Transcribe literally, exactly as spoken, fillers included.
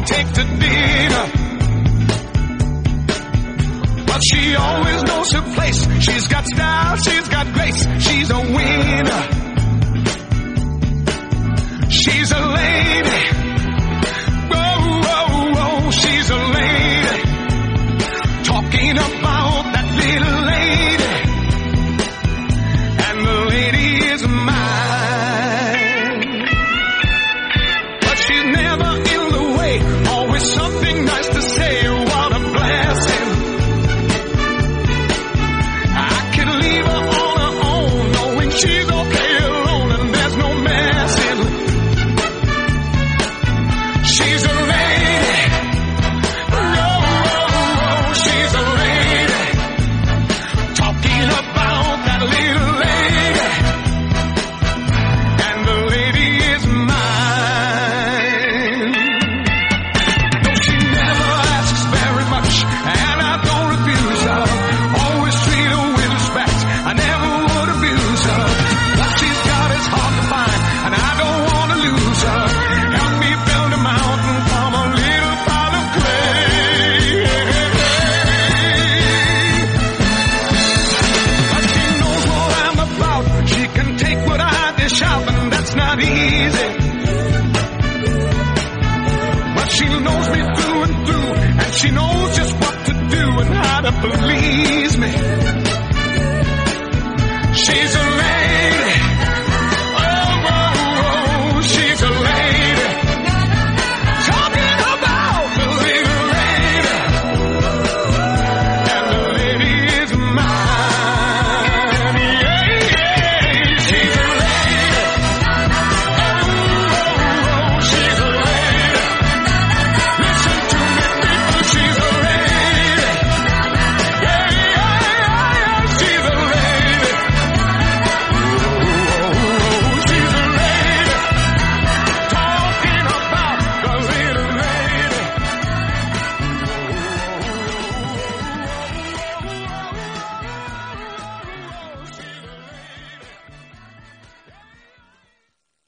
take to dinner. But she always knows her place. She's got style, she's got grace. She's a winner. She's a lady. Whoa, whoa, whoa, she's a lady. Talking about that little lady. And the lady is mine. But she's never in the way. Always something nice to say. What a blessing. I can leave her on her own, knowing she's okay alone and there's no messing. She's a lady. No, oh, she's a lady. Talking about that little lady. And the lady is mine. No, she never asks very much, and I don't refuse her. Always treat her with respect. I never would abuse her. What she's got is hard to find, and I don't want to lose her. Help me build a mountain from a little pile of clay. But she knows what I'm about. She can take what I dish out, and that's not easy. But she knows me through and through, and she knows just what to do and how to please me. She's a